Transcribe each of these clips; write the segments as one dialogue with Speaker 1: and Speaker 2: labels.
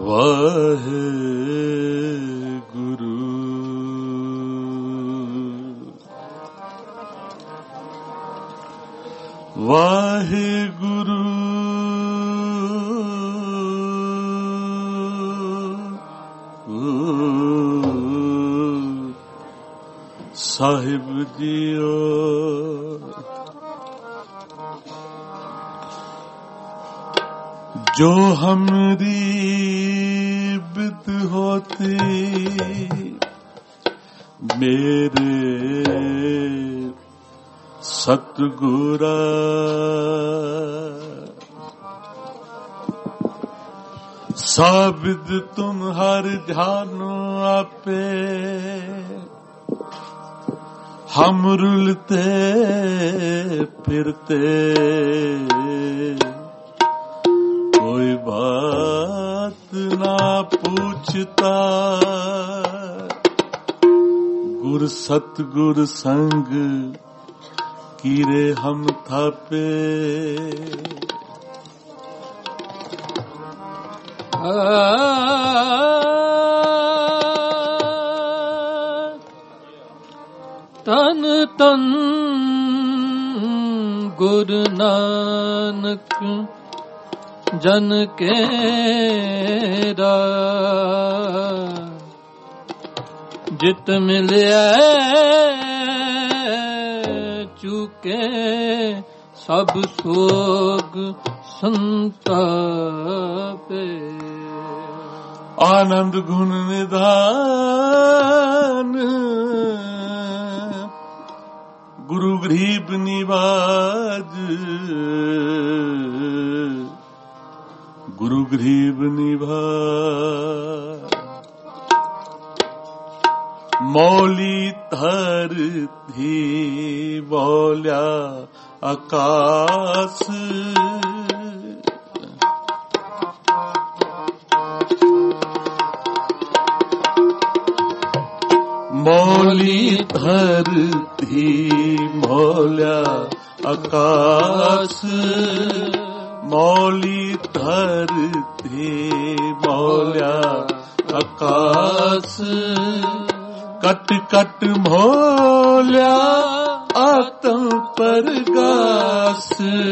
Speaker 1: ਵਾਹਿਗੁਰੂ ਵਾਹਿਗੁਰੂ ਸਾਹਿਬ JIO जो हमरी बिद होती मेरे सतगुरा साबिद तुम हर जानो आपे हम रुलते फिरते कोई बात ना पूछता गुर सतगुर संग कीरे हम थापे
Speaker 2: तन तन गुरु नानक जन केरा जित मिलिया चुके सब सोग संतापे
Speaker 1: आनंद गुण निधान गुरु गरीब निवाज गुरु गरीब निभा मौली धरती मौल्या आकाश मौली धरती मौल्या आकाश मौली धरती मौल्या आकाश कट कट मौल्या आत्म परगास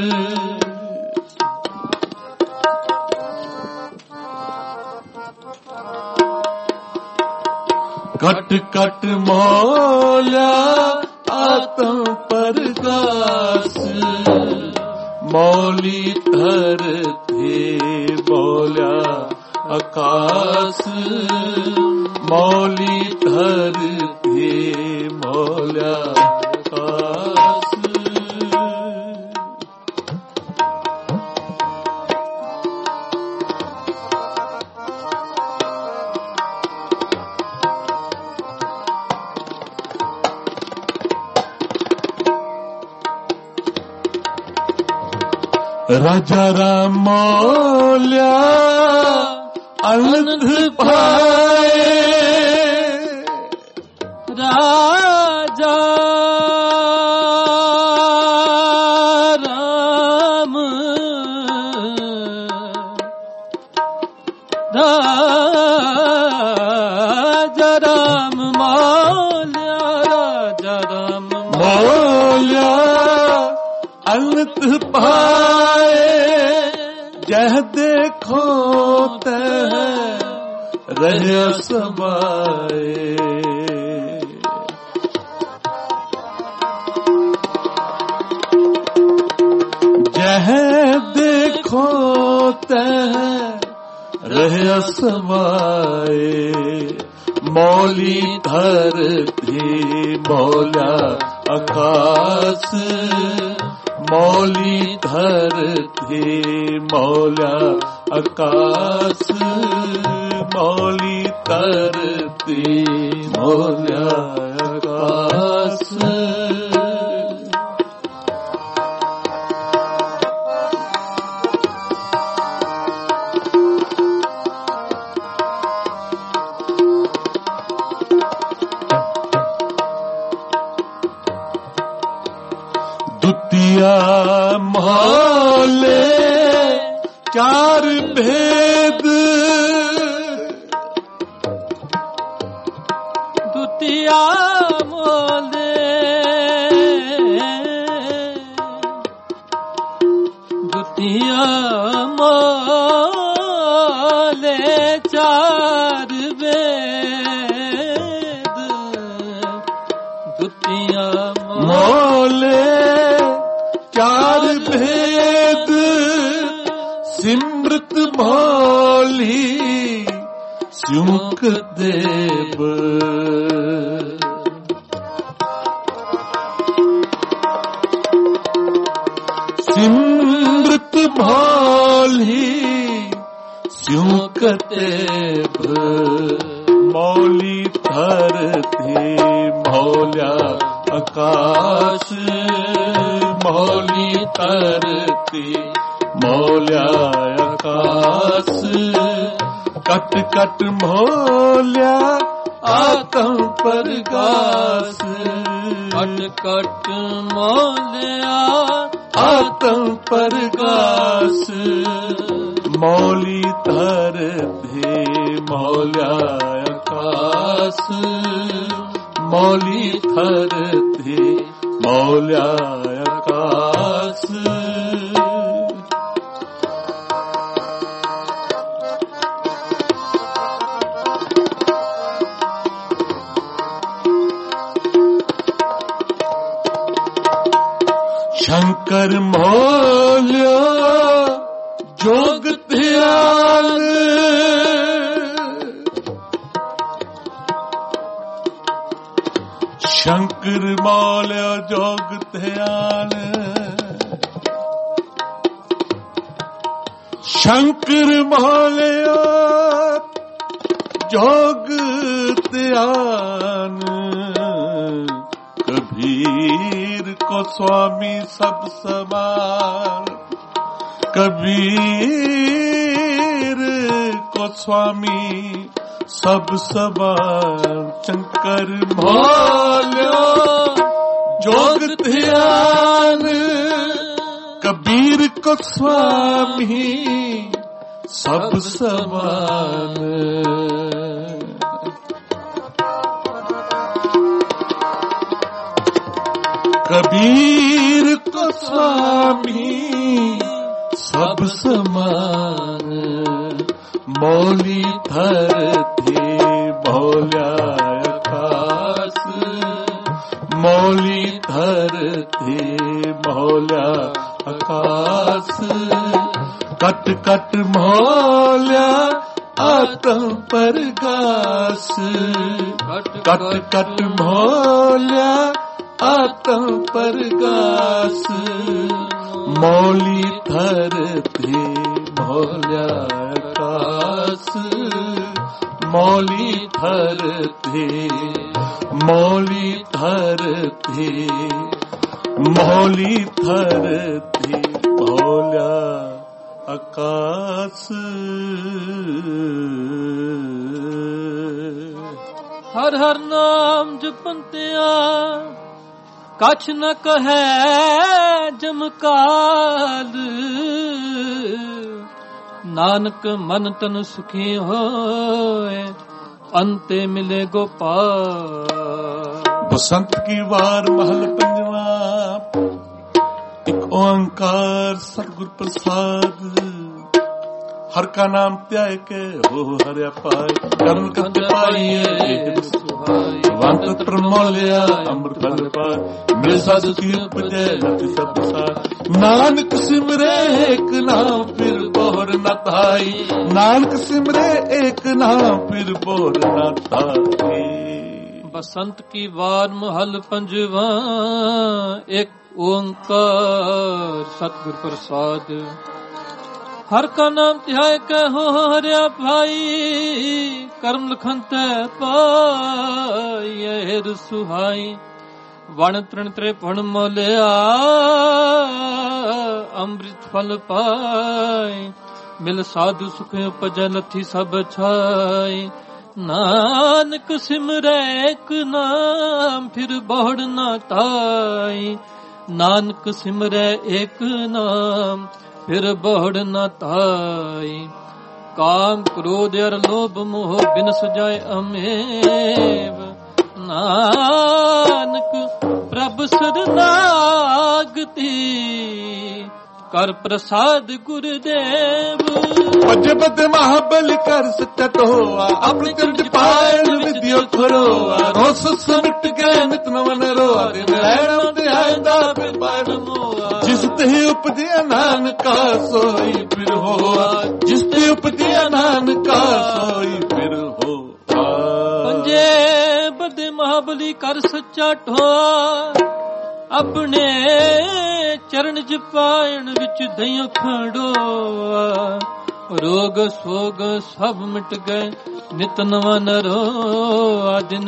Speaker 1: कट कट मौल्या आत्म परगास मौली धरती मौल्या आकाश मौली धरती मौल्या आकाश राजा राम मौल्या अनंत पाए
Speaker 2: राजा राम राजा राम मौल्या राजा राम
Speaker 1: मौल्या अनंत पाए जह देखो तह रह समाए जह देखो तह रह समाए मौली धरती मौल्या आकाश मौली धरती मौल्या आकाश मौली धरती मौल्या आकाश दुतिया महले चार भेद
Speaker 2: ਮੋਲੇ ਚਾਰ ਵੇਦ ਦੁਤੀਆਂ
Speaker 1: ਮੋਲੇ ਚਾਰ ਭੇਦ ਸਿਮਰਤ ਮੋਲੀ ਸਿਉਂਕ ਦੇਵ ਸਿਮਰਤ ਮੋਲੀ ਸਿਉਂਕ ਦੇਵ ਮੌਲੀ ਧਰਤੀ ਮੌਲਿਆ ਆਕਾਸ਼ ਮੌਲੀ ਧਰਤੀ ਮੌਲਿਆ ਆਕਾਸ਼ ਕਟ ਕਟ ਮੌਲਿਆ ਆਤਮ ਪ੍ਰਗਾਸ
Speaker 2: ਕਟ ਕਟ ਮੋਲਿਆ
Speaker 1: ਆਤਮ ਪ੍ਰਗਾਸ ਮੌਲੀ ਧਰਤੀ ਮੌਲਿਆ ਆਕਾਸ਼ ਮੌਲੀ ਧਰਤੀ ਮੌਲਿਆ ਆਕਾਸ਼ शंकर मौल्या जोग ध्यान शंकर मौल्या जोग ध्यान शंकर मौल्या जोग ध्यान कबीर को स्वामी सब समान कबीर को स्वामी सब समान शंकर मौल्या जोग ध्यान कबीर को स्वामी सब समान कबीर को स्वामी सब समान मौली धरती मौल्या आकाश मौली धरती मौल्या आकाश कट कट मौल्या आत्म प्रकाश कट कट मौल्या आत्म प्रकाश मौली धरती मौल्या आकाश मौली धरती मौली धरती मौली धरती मौल्या आकाश
Speaker 2: हर हर नाम जपंतिया कछ न कहे जमकाल नानक मन तन सुखी होए अंते मिले गोपाल।
Speaker 1: बसंत की वार महल पंजवा एक ओंकार सतगुर प्रसाद हर का नाम त्याय के हो हरिया पाए कर्म करते पाइए वंत प्रमोलिया अमृत फल पाए मेरे साधु की उपजे लति सब सार नानक सिमरे एक नाम फिर बोर न ताई नानक सिमरे एक नाम फिर बोर न ताई।
Speaker 2: बसंत की वार महल पंजवा एक ओंकार सतगुर प्रसाद हर का नाम ध्याय कहो हरिया भाई कर्म लखंत पाए सुहाई वण तृण त्रिभुवन मोलिया अमृत फल पाए मिल साधु सुख उपजै लथी सब छाई नानक सिमरै एक नाम फिर बहुड़ न ताई नानक सिमरै एक नाम फिर बहुड़ न ताई काम क्रोध और लोभ मोह बिन सुजाए अमेव नानक प्रभु शरणागति ਕਰ ਪ੍ਰਸਾਦ ਗੁਰਦੇਵ।
Speaker 1: ਭਜੇ ਬਦੇ ਮਹਾਬਲ ਕਰ ਸੱਚਾ ਟੋਆ, ਆਪਣੇ ਚਰਜ ਪਾਇਣ ਵਿਦਿਓ ਖਰੋਆ। ਰੋਸ ਸਮਿਟ ਗਏ ਨਿਤ ਨਵਨ ਰੋਆ, ਦਿਨ ਰਹਿਣਾ ਤੇ ਆਇਂਦਾ ਫਿਰ ਪਾਇਣ ਮੋਆ। ਜਿਸ ਤੇ ਉਪਜਿਆ ਨਾਨਕਾ ਸੋਈ ਫਿਰ ਹੋਆ, ਜਿਸ ਤੇ ਉਪਜਿਆ ਨਾਨਕਾ ਸੋਈ ਫਿਰ ਹੋਆ।
Speaker 2: ਪੰਜੇ ਬਦੇ ਮਹਾਬਲੀ ਕਰ ਸੱਚਾ ਟੋਆ, ਆਪਣੇ ਚਰਨ ਚ ਪਾਇਣ ਵਿੱਚ ਦਈਓ ਖੜੋਆ। ਰੋਗ ਸੋਗ ਸਭ ਮਿਟ ਗਏ ਨਿਤ ਨਵਾਂ ਨਰੋਆ। ਦਿਨ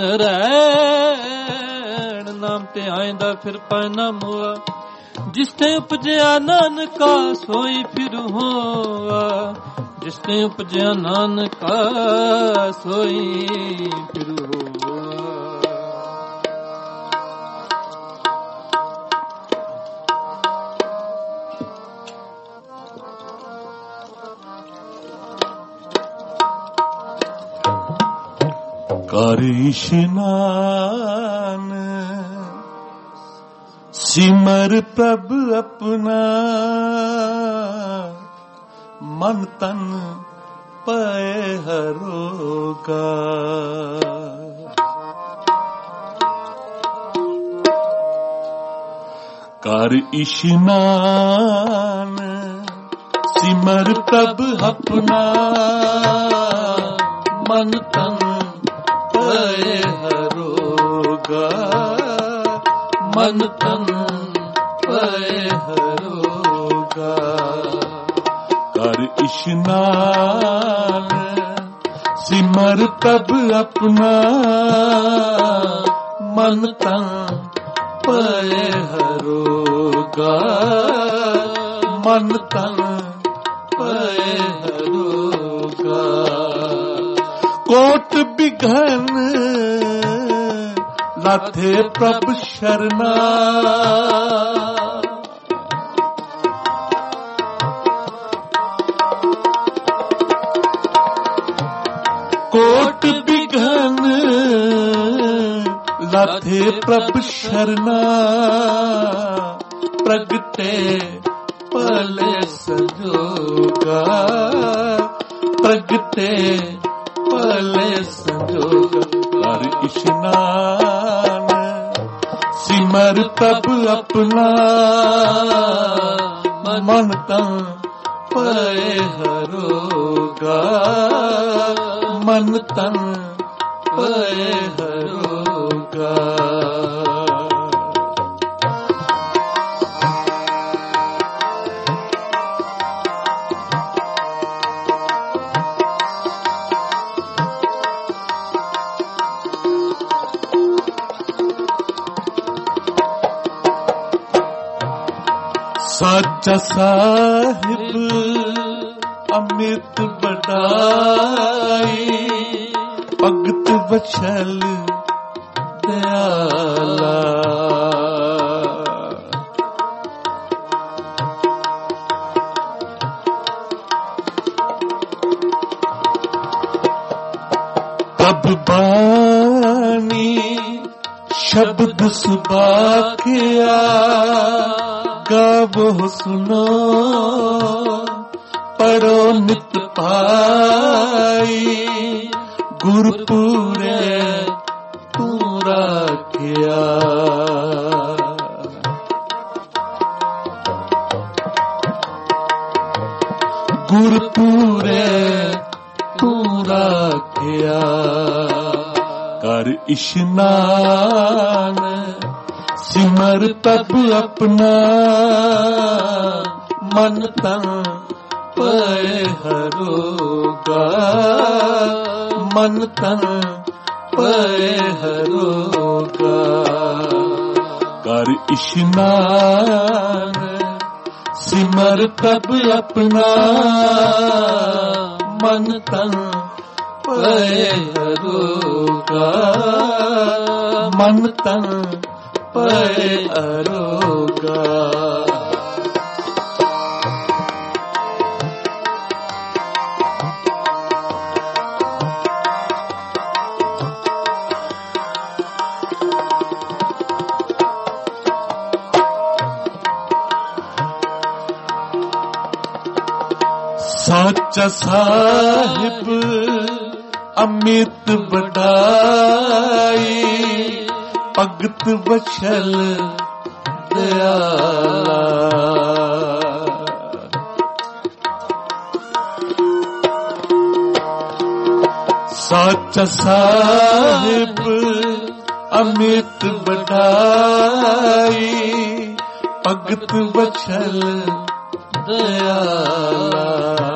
Speaker 2: ਰਹਿਣ ਨਾਮ ਤੇ ਆਇਂਦਾ ਫਿਰ ਪਾਇਨਾ ਮੋਆ। ਜਿਸ ਤੇ ਉਪਜਿਆ ਨਾਨਕਾ ਸੋਈ ਫਿਰ ਹੋਆ, ਜਿਸ ਤੇ ਉਪਜਿਆ ਨਾਨਕਾ ਸੋਈ ਫਿਰ ਹੋਆ।
Speaker 1: ਕਰ ਇਸ਼ਨਾਨ ਸਿਮਰ ਪ੍ਰਭ ਆਪਣਾ, ਮਨ ਤਨ ਪਏ ਹਰੋਗਾ। ਕਰ ਇਸ਼ਨਾਨ ਸਿਮਰ ਪ੍ਰਭ ਆਪਣਾ, ਮਨ ਤਨ ਪਏ ਹਰੋਗਾ। ਮਨ ਤਨ ਪਏ ਹਰੋਗਾ। ਕਰ ਇਸ਼ਨਾਨ ਸਿਮਰ ਪ੍ਰਭ ਆਪਣਾ, ਮਨ ਤਨ ਪਏ ਹਰੋਗਾ। ਮਨ ਤਨ ਪਏ ਹਰੋਗਾ। ਕੋਟ ਬਿਘਨ ਲਾਥੇ ਪ੍ਰਭ ਸ਼ਰਨਾ, ਕੋਟ ਬਿਘਨ ਲਾਥੇ ਪ੍ਰਭ ਸ਼ਰਨਾ। ਪ੍ਰਗਟੇ ਭਲੇ ਸੰਜੋਗਾ, ਪ੍ਰਗਟੇ ਭਲੇ ਸੰਜੋਗਾ। ਕਰ ਇਸ਼ਨਾਨ ਸਿਮਰ ਪ੍ਰਭ ਆਪਣਾ, ਮਨ ਤਨ ਪਏ ਹਰੋਗਾ। ਮਨ ਤਨ ਪਏ ਹਰੋਗਾ। ਸਾਚਾ ਸਾਹਿਬ ਅਮਿਤ ਬੜਾਈ, ਭਗਤ ਵਛਲ ਦਿਆਲਾ। ਪ੍ਰਭ ਬਾਣੀ ਸ਼ਬਦ ਸੁਬਾਖਿਆ, ਗਾਵੋ ਸੁਨੋ ਪੜੋ ਨਿਤ ਪਾਈ। ਗੁਰਪੂਰੇ ਤੂੰ ਰਾਖਿਆ, ਗੁਰਪੂਰੇ ਤੂੰ ਰਾਖਿਆ। ਕਰ ਇਸ਼ਨਾਨ ਸਿਮਰ ਪ੍ਰਭ ਆਪਣਾ, ਮਨ ਤਨ ਪਏ ਹਰੋਗਾ। ਮਨ ਤਨ ਪਏ ਹਰੋਗਾ। ਕਰ ਇਸ਼ਨਾਨ ਸਿਮਰ ਪ੍ਰਭ ਆਪਣਾ, ਮਨ ਤਨ ਪਏ ਹਰੋਗਾ। ਮਨ ਤਨ ਪਏ ਹਰੋਗਾ। ਸਾਚਾ ਸਾਹਿਬ ਅਮਿਤ ਵਡਾਈ, ਭਗਤ ਵਛਲ ਦਿਆਲਾ। ਸਾਚਾ ਸਾਹਿਬ ਅਮਿਤ ਵਡਾਈ, ਭਗਤ ਵਛਲ ਦਿਆਲਾ।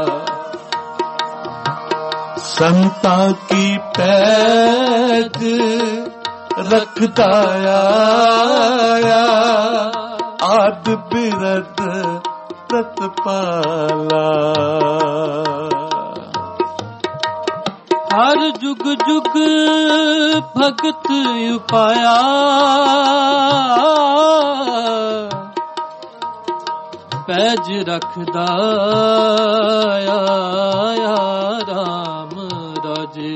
Speaker 1: ਸੰਤਾਂ ਕੀ ਪੈਜ ਰਖਦਾ ਆਇਆ, ਆਦ ਬਿਰਦ ਪ੍ਰਤਪਾਲਾ।
Speaker 2: ਹਰ ਜੁਗ ਜੁਗ ਭਗਤ ਉਪਾਇਆ, ਪੈਜ ਰਖਦਾ ਆਇਆ ਰਾਮ ਰਾਜੇ।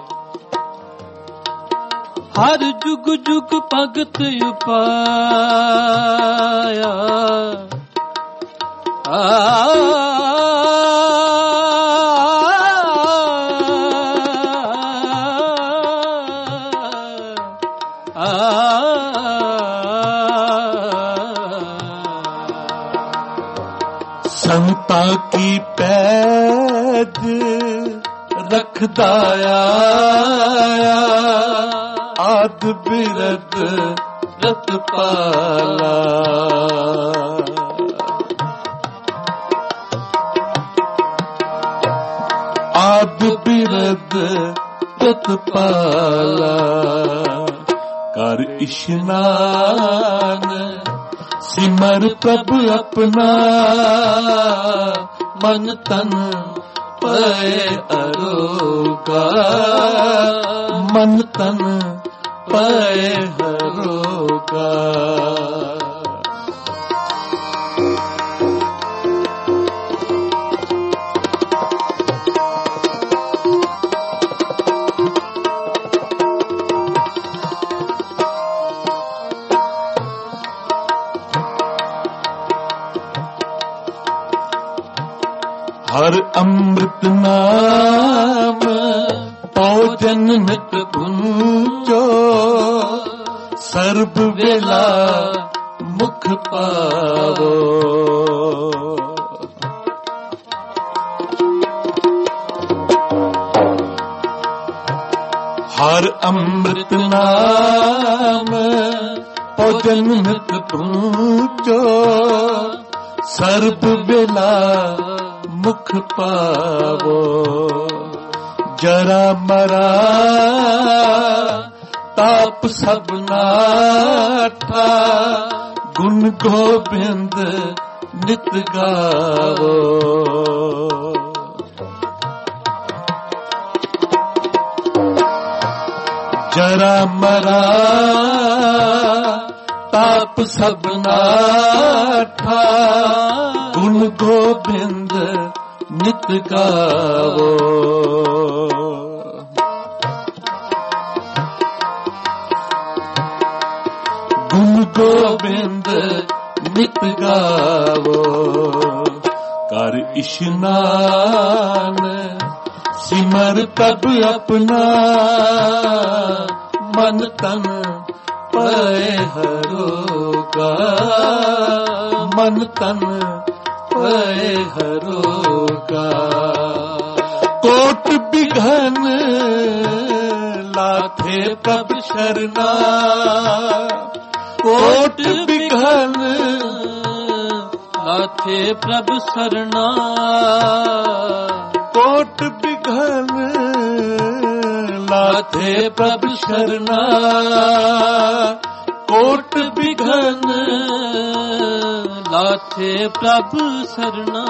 Speaker 2: ਹਰ ਜੁਗ ਜੁਗ ਭਗਤ ਉਪਾਇਆ,
Speaker 1: ਸੰਤਾਂ ਕੀ ਪੈਜ ਰਖਦਾ ਆਇਆ, ਆਦ ਬਿਰਦ ਪ੍ਰਤਪਾਲਾ। ਆਦ ਬਿਰਦ ਪ੍ਰਤਪਾਲਾ। ਕਰ ਇਸ਼ਨਾਨ ਸਿਮਰ ਪ੍ਰਭ ਆਪਣਾ, ਮਨ ਤਨ ਪਏ ਅਰੋਗਾ, ਮਨ ਤਨ ਪਏ ਹਰੋਗਾ। ਹਰ ਅੰਮ੍ਰਿਤ ਨਾਮ ਭੋਜਨ ਨਿਤ ਪੁੰਜੋ, ਸਰਬ ਵੇਲਾ ਮੁਖ ਪਾਵੋ। ਹਰ ਅੰਮ੍ਰਿਤ ਨਾਮ ਭੋਜਨ ਨਿਤ ਪੁੰਜੋ, ਸਰਬ ਵੇਲਾ ਮੁਖ ਪਾਵੋ। ਜਰਾ ਮਰਾ ਤਾਪ ਸਭ ਨਾਠਾ, ਗੁਣ ਗੋਬਿੰਦ ਨਿਤ ਗਾਵੋ। ਜਰਾ ਮਰਾ ਤਾਪ ਸਭ ਨਾਠਾ, ਗੁਣ ਗੋਬਿੰਦ ਨਿਤ ਗਾਵੋ। ਗੁਣ ਗੋਬਿੰਦ ਨਿਤ ਗਾਵੋ। ਕਰ ਇਸ਼ਨਾਨ ਸਿਮਰ ਪ੍ਰਭ ਆਪਣਾ, ਮਨ ਤਨ ਪਏ ਹਰੋਗਾ, ਮਨ ਤਨ ਪਏ ਹਰੋਗਾ। ਕੋਟ ਬਿਘਨ ਲਾਥੇ ਪ੍ਰਭ ਸ਼ਰਨਾ, ਕੋਟ ਬਿਘਨ
Speaker 2: ਲਾਥੇ ਪ੍ਰਭ ਸਰਨਾ।
Speaker 1: ਕੋਟ ਬਿਘਨ ਲਾਥੇ ਪ੍ਰਭ ਸ਼ਰਨਾ, ਕੋਟ ਬਿਘਨ
Speaker 2: ਲਾਥੇ ਪ੍ਰਭ ਸਰਨਾ।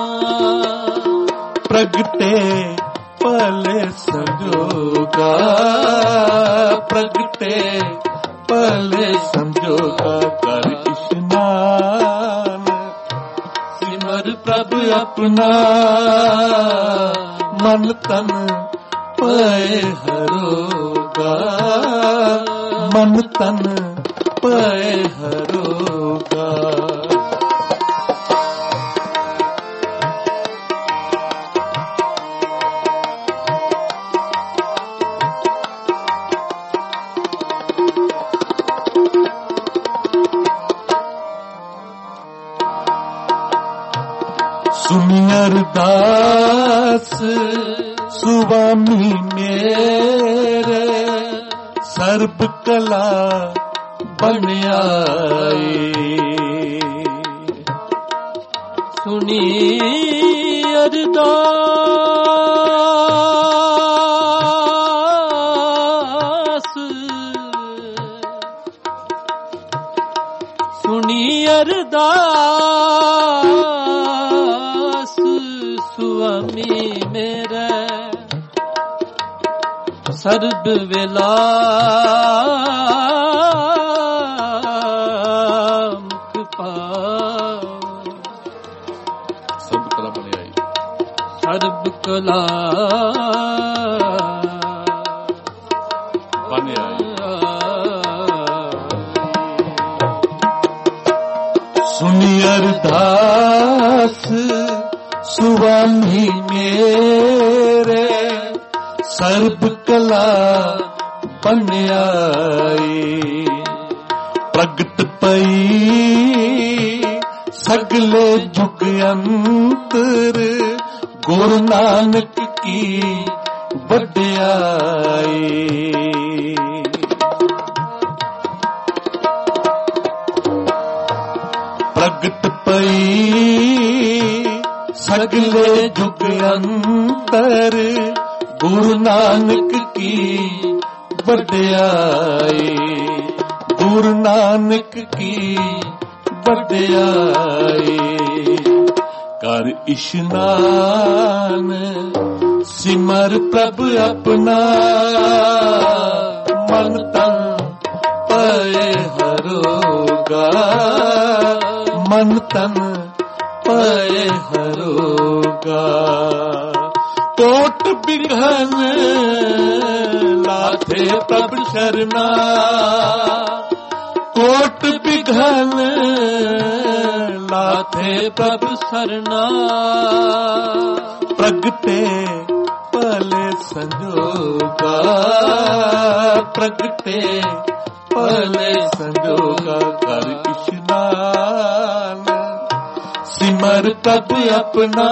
Speaker 1: ਪ੍ਰਗਟੇ ਭਲੇ ਸੰਜੋਗਾ, ਪ੍ਰਗਟੇ ਭਲੇ ਸੰਜੋਗਾ। ਕਰ ਇਸ਼ਨਾਨ ਸਿਮਰ ਪ੍ਰਭ ਆਪਣਾ, ਮਨ ਤਨ ਪਏ ਹਰੋਗਾ, ਮਨ ਤਨ ਪਏ ਹਰੋਗਾ। ਅਰਦਾਸ ਸੁਆਮੀ ਮੇਰੇ ਸਰਬ ਕਲਾ ਬਣਾਈ।
Speaker 2: ਸੁਣੀ ਅਰਦਾਸ ਸੁਣੀ ਅਰਦਾਸ ਸੁਆਮੀ ਮੇਰੇ ਸਰਬ ਵੇਲਾ ਸਰਬ ਕਲਾ
Speaker 1: ਬਣਾਈ। ਸੁਣੀ ਅਰਦਾਸ ਸੁਆਮੀ ਮੇਰੇ ਸਰਬ ਕਲਾ ਬਣਾਈ। ਪ੍ਰਗਟ ਪਈ ਸਗਲੇ ਜੁਗ ਅੰਤਰ ਗੁਰੂ ਨਾਨਕ ਕੀ ਵਡਿਆਈ। ਪ੍ਰਗਟ ਪਈ ਸਗਲੇ ਜੁਗ ਅੰਤਰ ਗੁਰੂ ਨਾਨਕ ਕੀ ਵਡਿਆਈ। ਗੁਰੂ ਨਾਨਕ ਕੀ ਵਡਿਆਈ। ਕਰ ਇਸ਼ਨਾਨ ਸਿਮਰ ਪ੍ਰਭ ਆਪਣਾ ਮਨ ਤਨ ਪਏ ਹਰੋਗਾ। ਮਨ ਤਨ ਪਏ ਹਰੋਗਾ। ਕੋਟ ਬਿਘਨ ਲਾਥੇ ਪ੍ਰਭ ਸ਼ਰਨਾ। ਕੋਟ ਬਿਘਨ ਲਾਥੇ ਪ੍ਰਭ ਸਰਨਾ। ਪ੍ਰਗਟੇ ਭਲੇ ਸੰਜੋਗਾ। ਪ੍ਰਗਟੇ ਭਲੇ ਸੰਜੋਗਾ। ਕਰ ਇਸ਼ਨਾਨ ਸਿਮਰ ਪ੍ਰਭ ਆਪਣਾ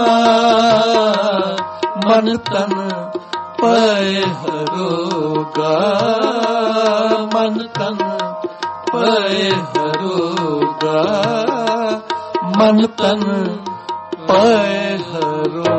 Speaker 1: ਮਨ ਤਨ ਪਏ ਹਰੋਗਾ। ਮਨ ਤਨ ਪਏ ਹਰੋਗਾ। ਮਨ ਤਨ ਪਏ ਹਰੋਗਾ।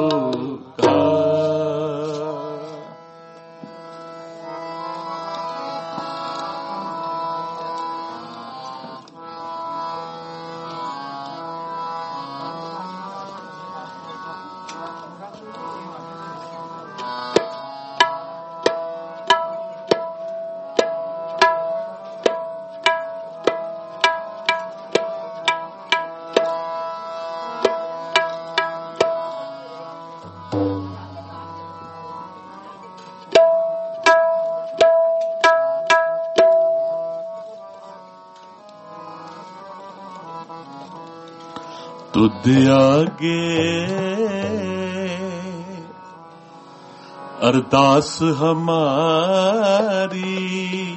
Speaker 1: ਤੁਧ ਆਗੇ ਅਰਦਾਸ ਹਮਾਰੀ।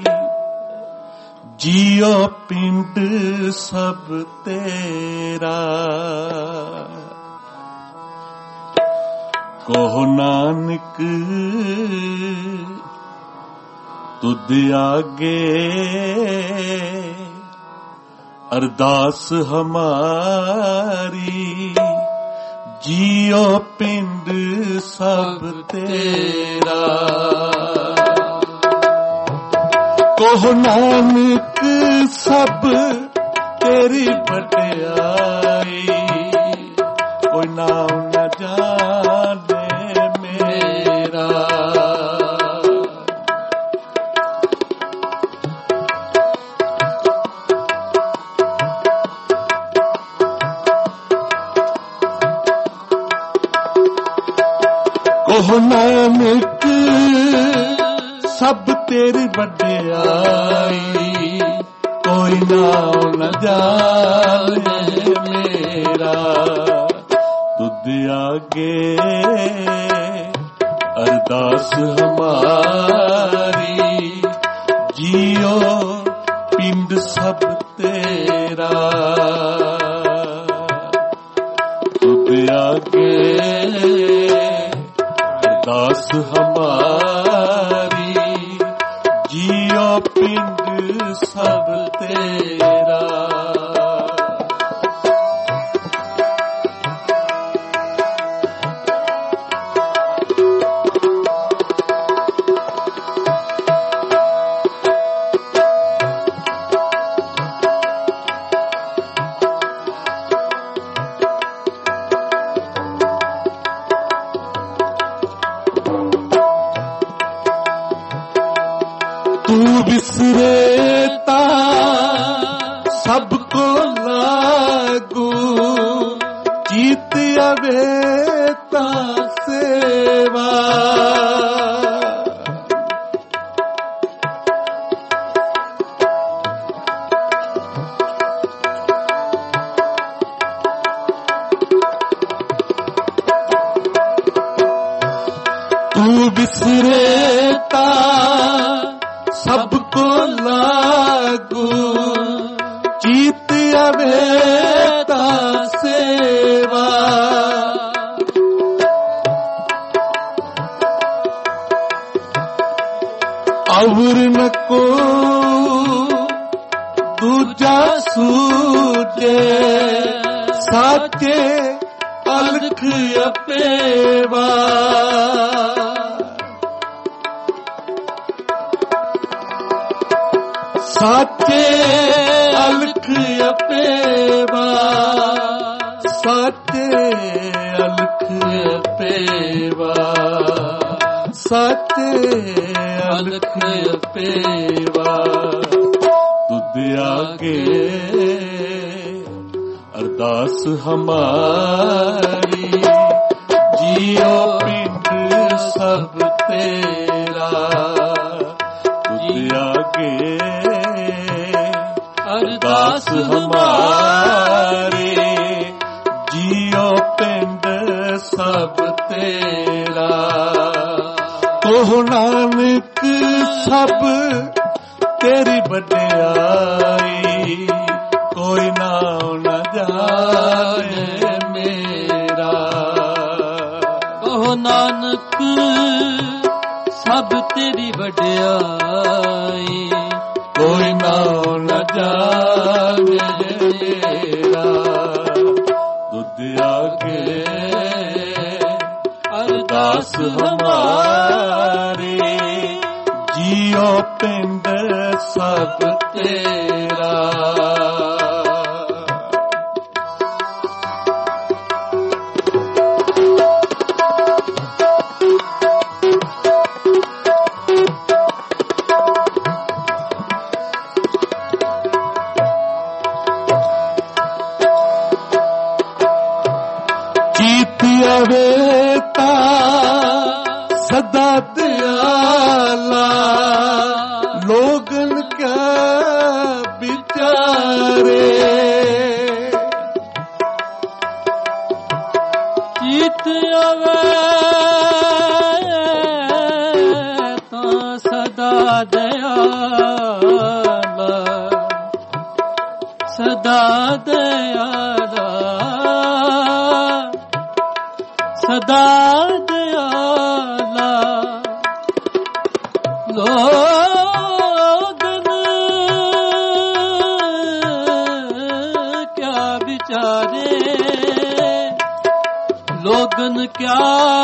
Speaker 1: ਜੀਓ ਪਿੰਡ ਸਭ ਤੇਰਾ। ਕਹੋ ਨਾਨਕ ਤੁਧ ਆਗੇ ਅਰਦਾਸ ਹਮਾਰੀ। ਜੀਓ ਪਿੰਡ ਸਭ ਤੇਰਾ। ਕਹੋ ਨਾਨਕ ਸਭ ਤੇਰੀ ਵਡਿਆਈ। ਕੋਈ ਨਾਮ ਨ ਜਾਣੇ ਮੇਰਾ। ਕਹੋ ਨਾਨਕ ਸਭ ਤੇਰੀ ਵਡਿਆਈ। ਕੋਈ ਨਾਮ ਨ ਜਾਣੇ ਮੇਰਾ। ਤੁਧ ਆਗੇ ਅਰਦਾਸ ਹਮਾਰੀ। ਜੀਓ ਪਿੰਡ ਸਭ ਤੇਰਾ। ਤੁਧ ਆਗੇ अरदास हमारी जियो पिंड सब तेरा। तू बिसरेता सबको लागू जीत अवेता सेवा। तू बिसरेता सबको लागू जीत अवेता सेवा। और न को दूजा सूझे साचे अलख अपेवा। साचे अलख अपेवा, साचे अलख अपेवा, साचे अलख अपेवा। तुद आगे अरदास हमारी जियो पिंड सब तेरा। तुद आगे अरदास हमारे जियो पिंड सब तेरा। कहो नानक सब तेरी बड़ाई कोई नाम न जाने मेरा।
Speaker 2: कहो नानक सब तेरी बड़ाई
Speaker 1: कोई नाम न जाने मेरा। तुद आगे अरदास हमारी जियो पिंड सब तेरा। अवेता सदा दयाला लोगन क्या बिचारे।
Speaker 2: जीत अवेता सदा दयाला सदा दयाला सदा दयाला लोगन क्या बिचारे। लोगन क्या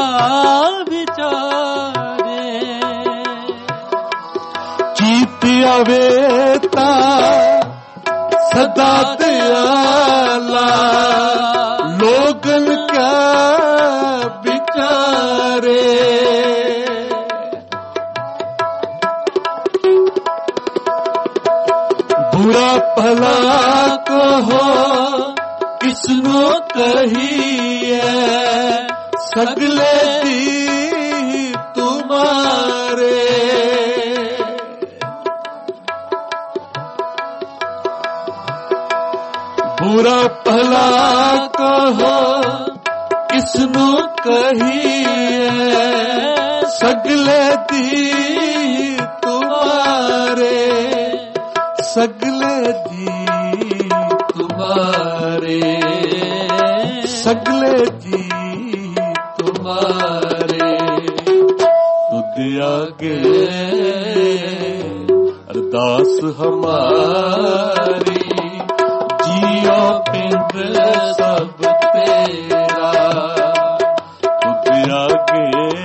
Speaker 2: बिचारे।
Speaker 1: जीत अवेता सदा दयाला लोगन क्या बिचारे। बुरा भला कहो किसनो कहिए सगले दी तुम्हारे। बुरा भला कहो किसनु कहिए सगले दी तुम्हारे। सगले दी तुम्हारे। सगले जी तुम्हारे। तुझ आगे अरदास हमारी, जियो पिंड सब तेरा। तुझ आगे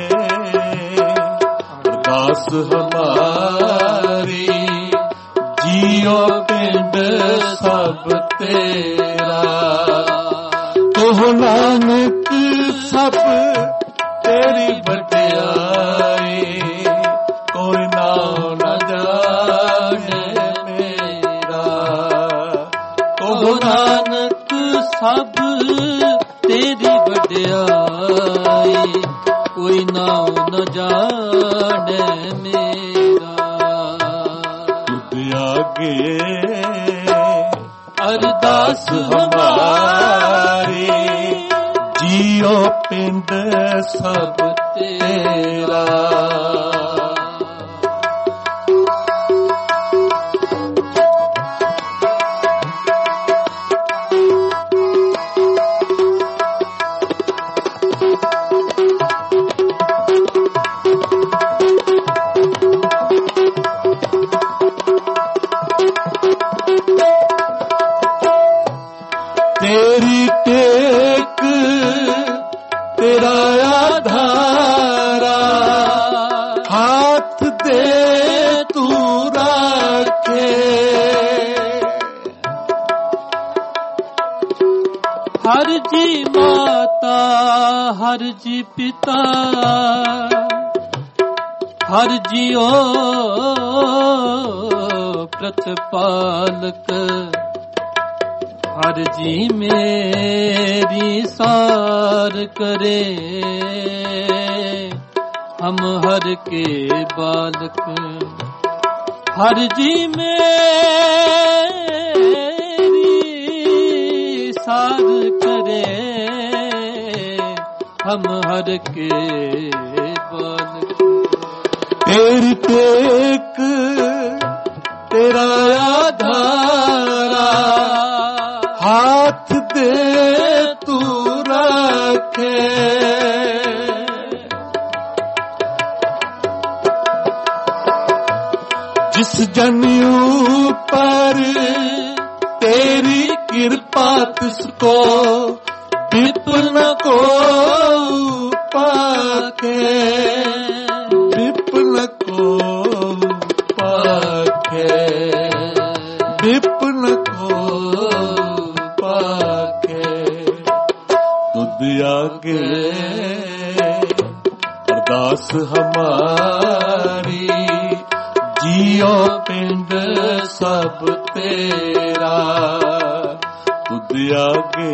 Speaker 1: अरदास हमारी, जियो पिंड सब तेरा। कहो नानक सब तेरी वड्याई, कोई नाम न जाने मेरा।
Speaker 2: कहो नानक सब तेरी वड्याई, कोई नाम न जाने मेरा।
Speaker 1: तुझ आगे
Speaker 2: अरदास हमारी,
Speaker 1: जियो पिंड सब तेरा। तेरी टेक तेरा आधारा, हाथ दे तू रखे।
Speaker 2: हर जी माता हर जी पिता, हर जियो प्रतिपालक। हर जी मेरी सार करे, हम हर के बालक। हर जी मेरी सार करे, हम हर के बालक।
Speaker 1: तेरी टेक तेरा आधारा, हाथ दे तू रखे। जिस जन ऊपर तेरी कृपा तिसको विपन को पाके। विपन को पाके, विपन को पाके। तुझ आगे अरदास हमारी, जियो पिंड सब तेरा। तुझ आगे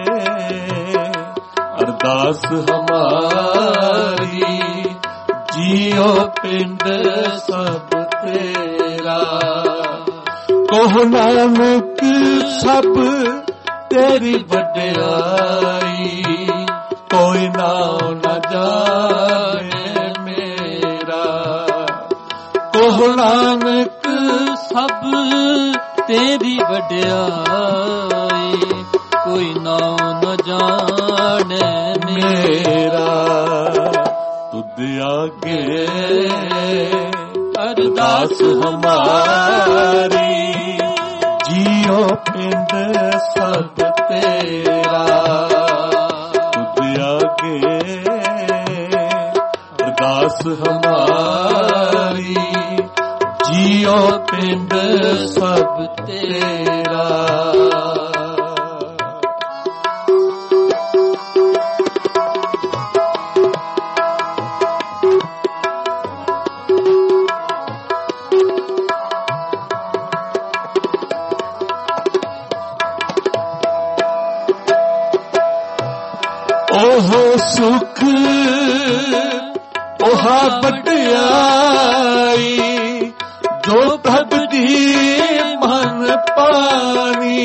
Speaker 1: अरदास हमारी, जियो पिंड सब तेरा। कहो नानक सब तेरी वड्याई, कोई नाम न जाने मेरा। कहो नानक
Speaker 2: सब तेरी वड्याई, कोई नाम न जाने
Speaker 1: मेरा। तुझ आगे अरदास हमारी, जियो पिंड सब तेरा। तुझ आगे अरदास हमारी, जियो पिंड सब तेरा। ओहो सुख ओहा वड्याई, जो तब दी मन पानी।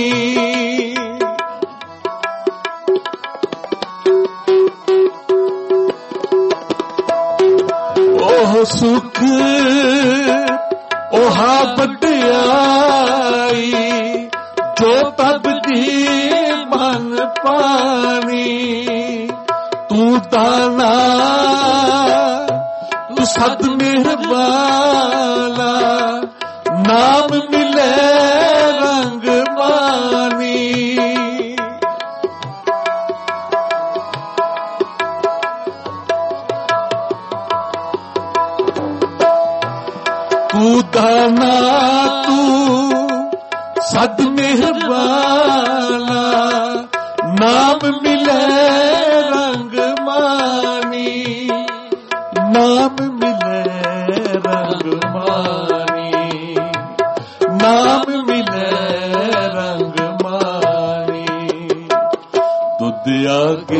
Speaker 1: ओह सुख ओहा वड्याई, जो तब दी मन पानी। तू दाना तू सद मेहरबाना नाम मिले रंग मानी। तू दाना तू सद मेहरबाना नाम मिले रंग मानी। नाम मिले रंग मानी, नाम मिले रंग मानी। दुध आगे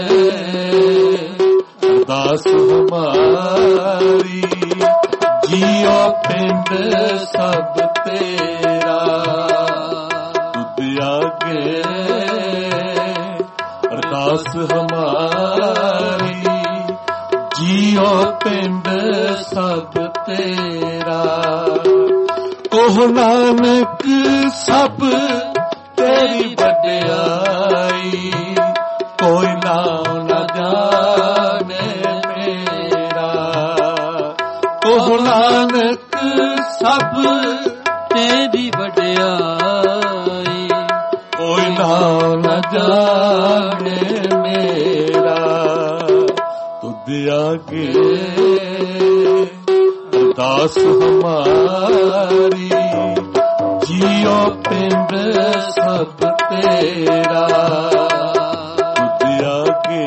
Speaker 1: अरदास हमारी जियो पिंड सब तेरा। दुध आगे अरदास हमारी जियो पिंड सब तेरा। कोह नानक सब तेरी वड्याई कोई नाम न जाने मेरा। कोह नानक सब तेरी वड्याई कोई नाम न जाने मेरा। तुझ आगे अरदास हमारी जियो पिंड सब तेरा। तुझ आगे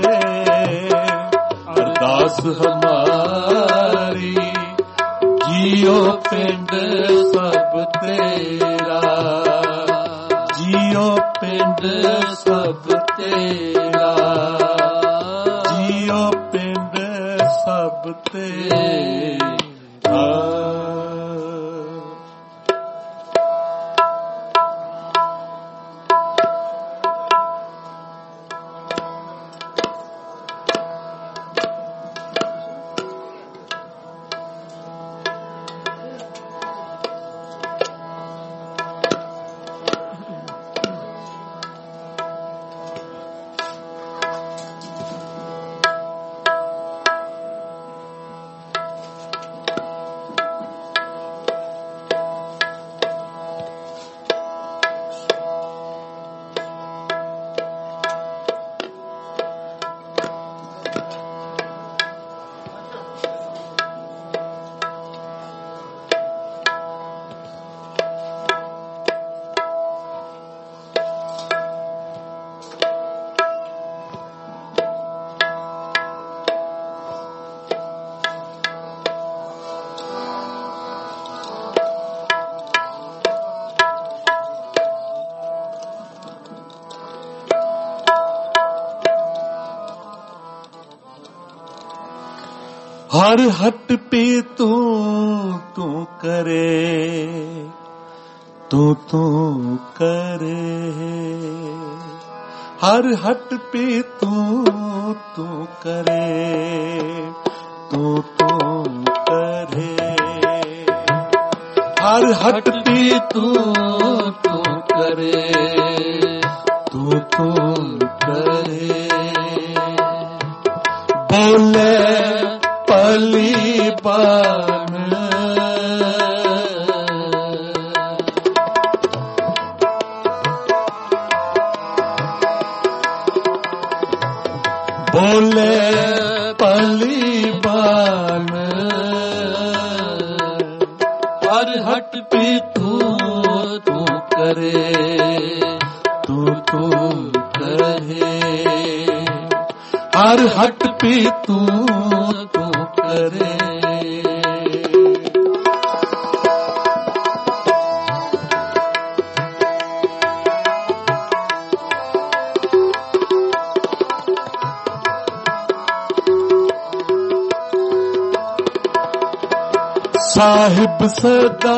Speaker 1: अरदास हमारी जियो पिंड सब तेरा। जियो पिंड सब तेरा। जियो पिंड सब तेरा। हर हट पे तू करे, तू करे। हर हट पे तू करे, तू करे। हर हट पे तू करे, तू करे। बोले पली पान बोले पली बान। हर हट पे तू करे, तू करे। हर हट पे तू करे। साहिब सदा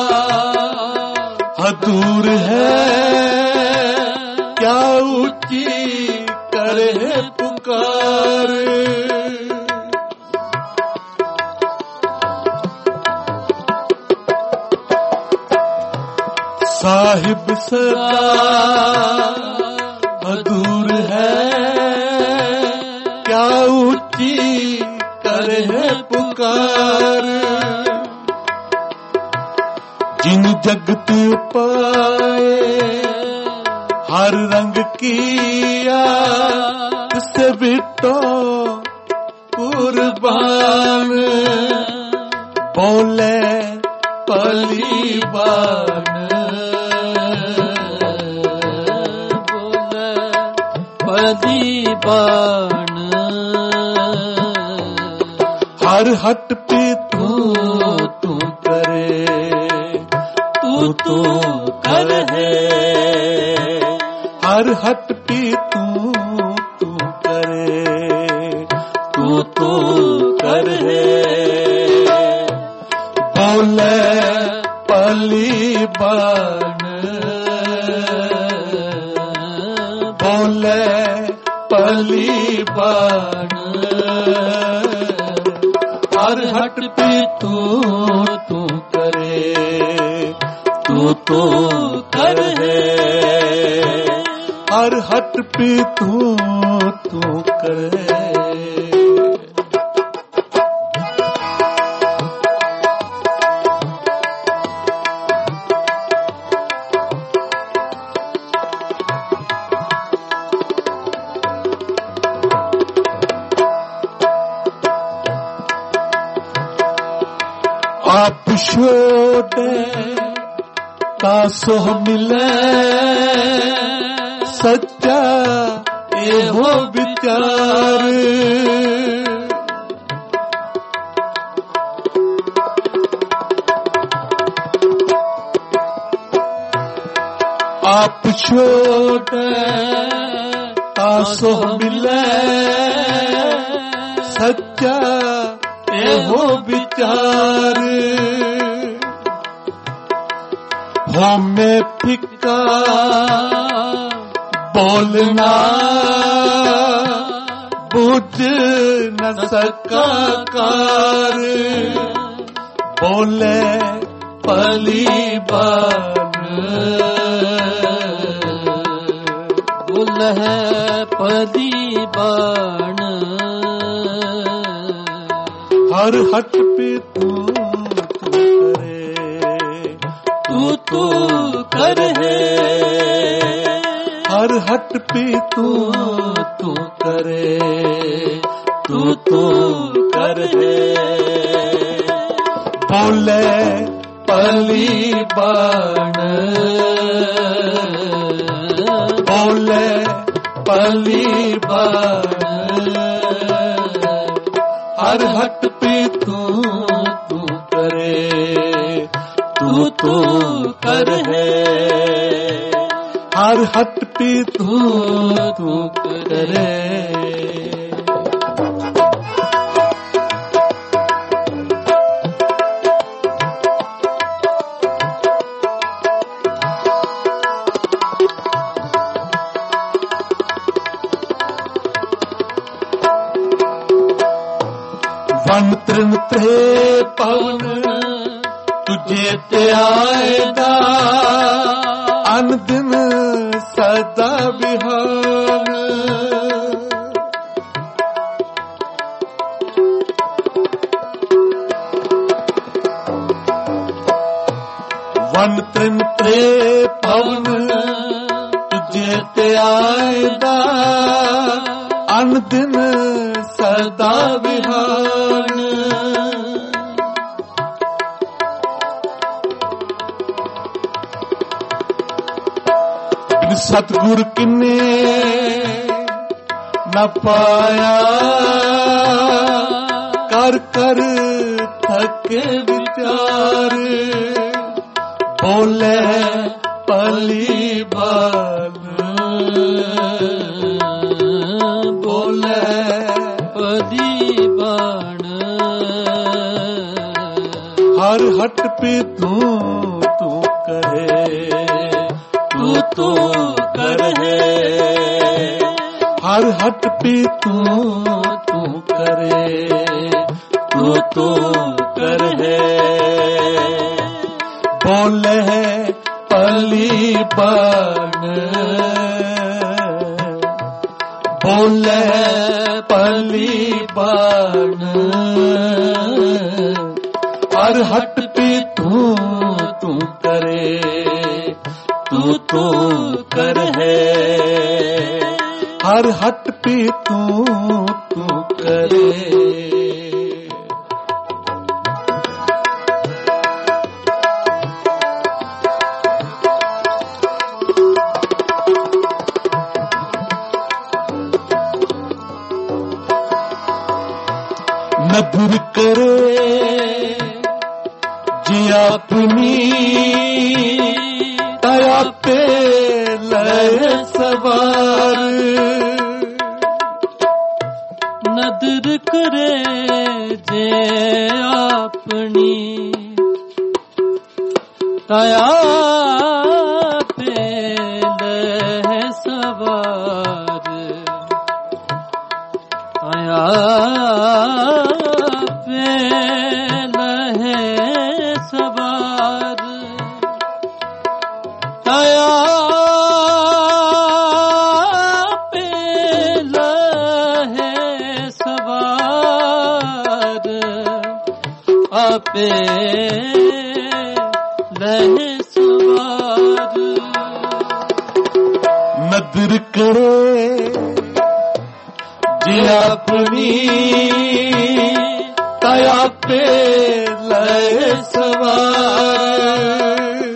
Speaker 1: हजूर है, क्या ऊंची करे पुकार। साहिब सदा हजूर है, क्या ऊंची करे पुकार। कार। जिन जगत पाए हर रंग किया, से बिटो कुर्बान। बोले पलीबान,
Speaker 2: बोले पलीबान।
Speaker 1: हर हट पे तू करे, तू कर है। हर हट पे तू करे, तू कर है। बोले पलीबान, बोले पलीबान। हर हट पे तू करे, तू कर है। हर हट पे तू करे। आप छोड़े तासो मिले, सच्चा एहो विचार। आप छोड़े तासो मिले, सच्चा एहो विचार। हो में फिक्का बोलना, बुझ न सका कार। बोले पलीबान,
Speaker 2: बोले पलीबान।
Speaker 1: हर हट पे तू करे, तू कर है। हर हट पे तू करे, तू कर है। बोले पलीबान, बोले पलीबान। हर हट पे तू करे, तू कर है। हर हट पे तू करे। वन तृण त्रे पवन तुझे ते आएगा, अन दिन सदा बिहान। वन तृण त्रे पवन तुझे ते आएगा, अन दिन सदा बिहान। सतगुर किन्ने न पाया, कर कर थके विचार। बोले पलीबान, बोले
Speaker 2: पलीबान।
Speaker 1: हर हट पे तू करे, तू कर है। हर हट पे तू करे, तू कर है। बोले पलीबान, ਬੋਲੇ ਪਲੀ ਬਾਣ ਹਰ ਹਟ ਪੀ ਤੂੰ ਤੂੰ ਕਰੇ ਤੂੰ ਤੂੰ ਕਰ ਹੈ ਹਰ ਹਟ ਪੀ ਤੂੰ ਤੂੰ ਕਰੇ नभुर करे जी अपनी दया पे लय सवार
Speaker 2: नदर करे जे अपनी दया पे लय सवार दया पे लहे सवार
Speaker 1: नदर करे जी अपनी दया पे लहे सवार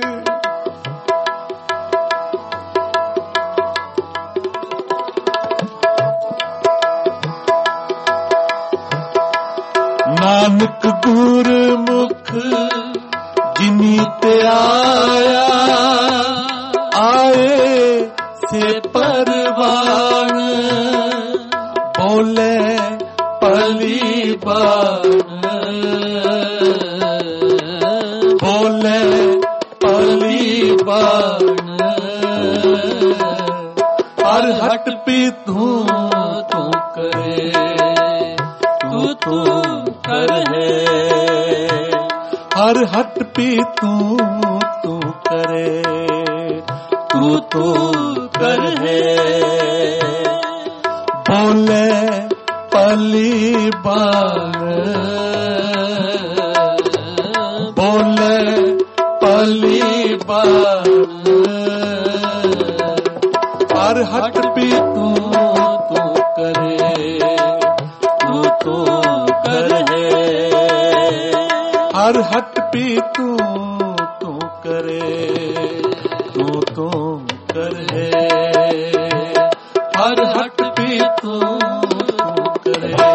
Speaker 1: नानक गुरमुख जिनी ते आया आए से परवान बोले पली बाण बोले पली बाण हर हट पी तू तू करे तू तू कर है हर हट पी तू तू करे तू तू कर है बोले पली बाण बोले पली बाण हर हट पी तू तू करे तू तू कर है हर हट पी तू तू करे तू तू कर है हर हट पी तू तू करे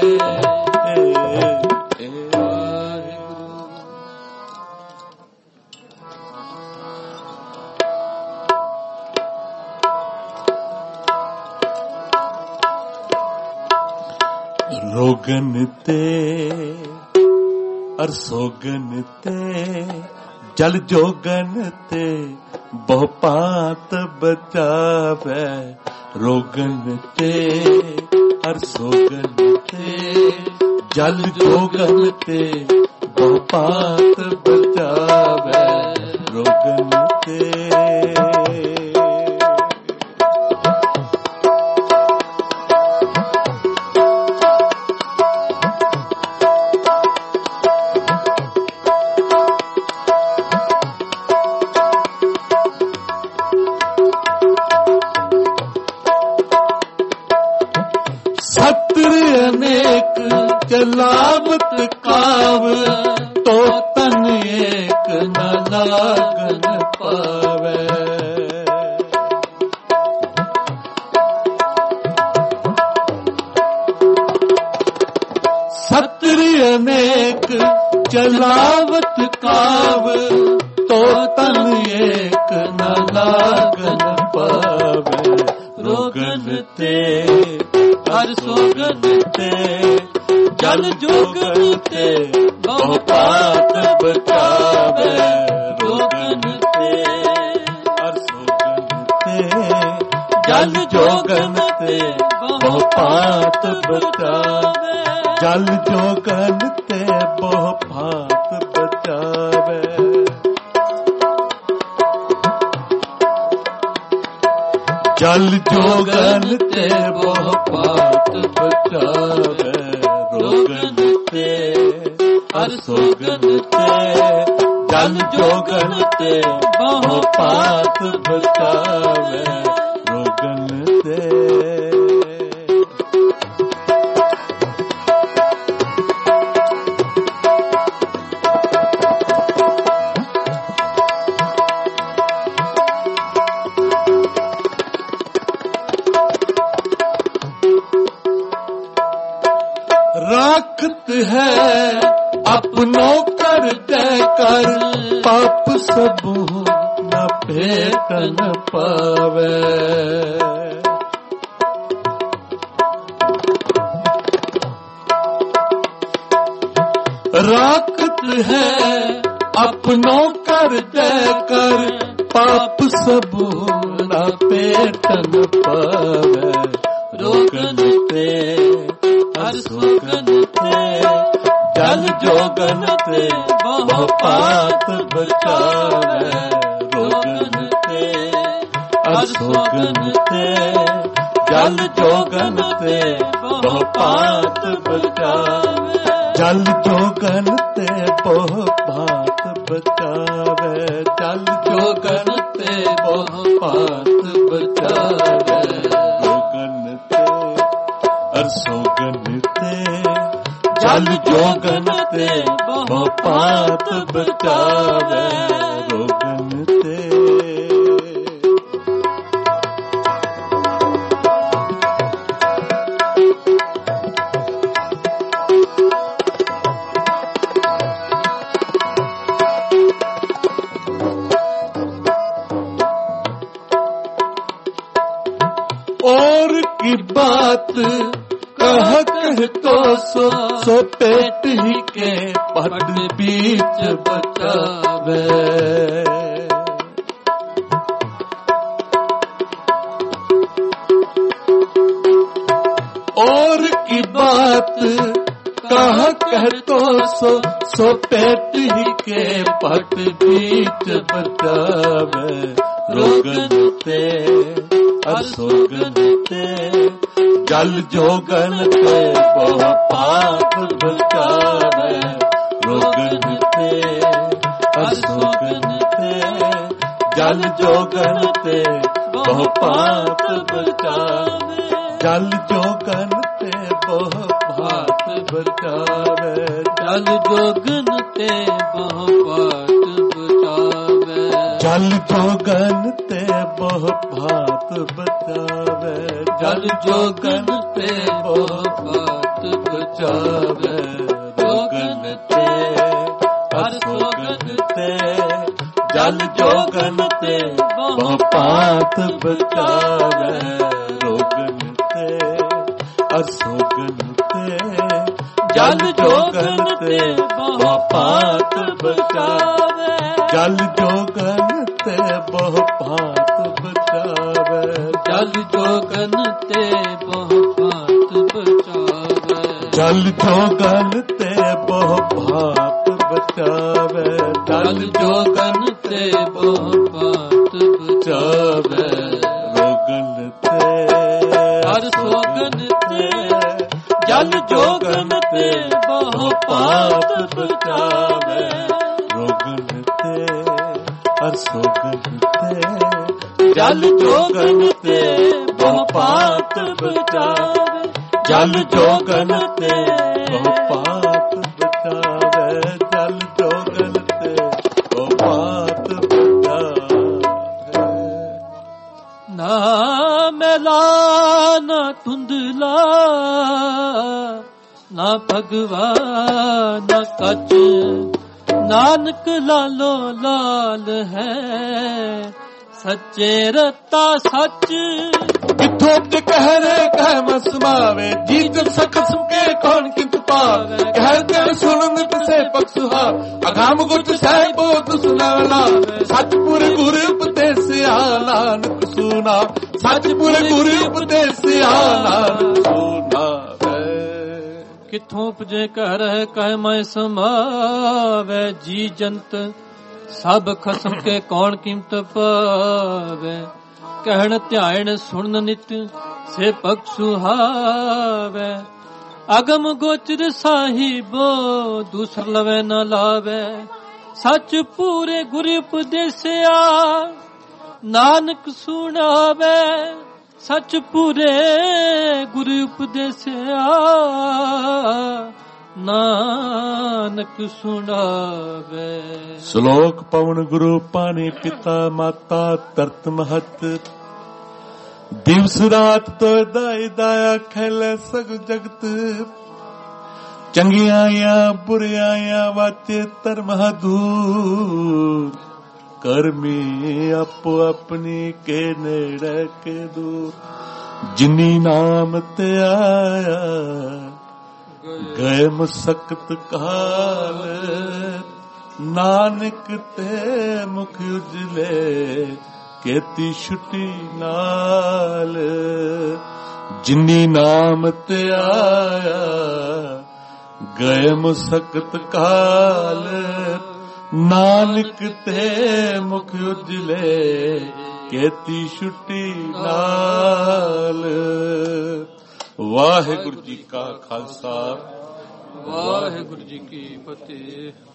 Speaker 1: रोगन ते अर सोगन ते जल जोगन ते बहु पात बचावे रोगन ते अर सोगन ते जल जोगन ते बहु पात बचावे रोगन ते चलावत काव तो तन एक न लागन पावे सत्री अनेक चलावत काव तो तन एक न लागन पावे रोगन ते हर सोगन ते जल जोगन ते बहु पात बचावे रोगन ते हर सोगन ते जल जोगन ते बहु पात बचावे जल जोगन ते बहु पात बचावे ਜਲ ਜੋਗਨ ਤੇ ਬਹੁ ਪਾਤ ਬਚਾਵੇ, ਰੋਗਨ ਤੇ ਹਰ ਸੋਗਨ ਤੇ, ਜਲ ਜੋਗਨ ਤੇ ਬਹੁ ਪਾਤ ਬਚਾਵੇ, ਰੋਗਨ ਤੇ। राखत है अपनो कर दे कर, पाप सबू न भेट न पावे। राखत है अपनो कर दे कर, पाप सबू न भेट न पावे, रोगन ते हर सोगन ते, जल जोगन ते बहु पात बचावे, रोगन ते हर सोगन ते, जल जोगन ते बहु पात बचावे, जल जोगन ते बहु पात बचावे, जल जोगन ते बहु पात बचावे, रोगन ते हर सोगन ते, जल जोगन ते बहु पात बचावे, रोगन ते। और की बात कह तो सो पेट ही के पट बीच बचावे, और की बात कह तो सो पेट ही के पट बीच बचावे, रोगन ते हर सोगन ते, जल जोगन ते बहु पात बचावे, रोगन ते हर सोगन ते, जल जोगन ते बहु पात बचावे, जल जोगन ते बहु पात बचावे, जल जोगन ते बहु पात बचावे, जल जोगन ते बहु पात बचावे, जल जोगन ते बहु पात बचावे, रोगन ते हर सोगन ते, जल जोगन ते बहु पात बचावे, रोगन ते हर सोगन ते, जल जोगन ते बहु पात बचावे, जल जोगन ते बहु पात बचावे, जल जोगन ते बहु पात बचावे, जल जोगन ते बहु पात बचावे, जल जोगन ते बहु पात बचावे, रोगन ते हर सोगन ते, जल जोगन ते बहु पात बचावे, रोगन ते हर सोगन ते, जल जोगन ते बहु पात बचावे, जल जोगन ते बहु पात बचावे, जल जोगन ते बहु पात बचावे।
Speaker 2: ना मैला ना धुंधला, ना भगवा ना कच, नानक लालो लाल है, सच्चे रता सच।
Speaker 1: किथों ते कहरे कह मसमावे, जीत सकस के कौन किंतु पावे, कह कर सुनन से पक्षुहा, अगाम गुट सह बोध सुनावला, सचपुर गुरु उपदेश नानक सुना, सचपुर गुरु उपदेश नानक सुना।
Speaker 2: किथों उपजे कह रहे कह मैं समावे, जी जंत सब खसम के कौन कीमत पावे, ਕਹਿਣ ਧਿਆਨ ਸੁਣਨ ਨਿਤ ਸੇ ਪਖ ਸੁਹਾਵੈ। ਅਗਮ ਗੋਚਰ ਸਾਹਿਬੋ ਦੂਸਰ ਲਵੈ ਨ ਲਾਵੈ। ਸੱਚ ਪੂਰੇ ਗੁਰ ਉਪਦੇਸਿਆ ਨਾਨਕ ਸੁਣਾਵੈ। ਸੱਚ ਪੂਰੇ ਗੁਰ ਉਪਦੇਸਿਆ ਨਾਨਕ ਸੁਣਾਵੇ।
Speaker 1: ਸ਼ਲੋਕ ਪਵਨ ਗੁਰੂ ਪਾਣੀ ਪਿਤਾ ਮਾਤਾ ਧਰਤ ਮਹਤ। ਦਿਵਸ ਰਾਤ ਤੋ ਦਾਈ ਦਾਇਆ ਖੈਲੇ ਸਗ ਜਗਤ। ਚੰਗੀਆਂ ਜਾਂ ਬੁਰੀਆਂ ਵਾਚੇ ਧਰਮ ਦੂਰ। ਕਰਮੀ ਆਪੋ ਆਪਣੀ ਕੇ ਨੇੜੇ ਕੇ ਦੂਰ। ਜਿਨੀ ਨਾਮ ਤੇ ਆਇਆ ਗਏ ਮੁਸਕਤ ਕਾਲ। ਨਾਨਕ ਤੇ ਮੁਖ ਉਜਲੇ ਕੀਤੀ ਛੁੱਟੀ ਨਾਲ। ਜਿਨੀ ਨਾਮ ਤੇ ਆਇਆ ਗਏ ਮੁਸਕਤ ਕਾਲ। ਨਾਨਕ ਤੇ ਮੁਖ ਉਜਲੇ ਕੀਤੀ ਛੁੱਟੀ ਨਾਲ। ਵਾਹਿਗੁਰੂ ਜੀ ਕਾ ਖਾਲਸਾ,
Speaker 2: ਵਾਹਿਗੁਰੂ ਜੀ ਕੀ ਫਤਿਹ।